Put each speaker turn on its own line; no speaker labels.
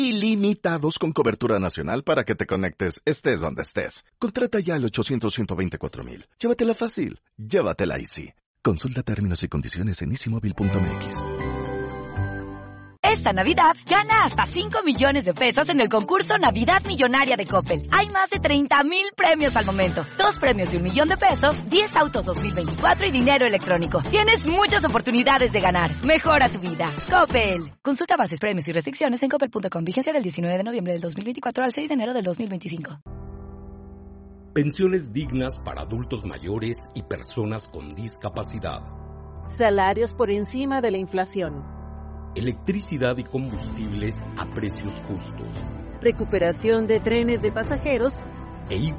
Ilimitados con cobertura nacional para que te conectes estés donde estés. Contrata ya al 800-124,000. Llévatela fácil. Llévatela easy. Consulta términos y condiciones en easymobile.mx.
Esta Navidad, gana hasta 5 millones de pesos en el concurso Navidad Millonaria de Coppel. Hay más de 30,000 premios al momento. 2 premios de 1 millón de pesos, 10 autos 2024 y dinero electrónico. Tienes muchas oportunidades de ganar. Mejora tu vida. Coppel. Consulta bases, premios y restricciones en coppel.com. Vigencia del 19 de noviembre del 2024 al 6 de enero del 2025.
Pensiones dignas para adultos mayores y personas con discapacidad.
Salarios por encima de la inflación.
Electricidad y combustibles a precios justos.
Recuperación de trenes de pasajeros
e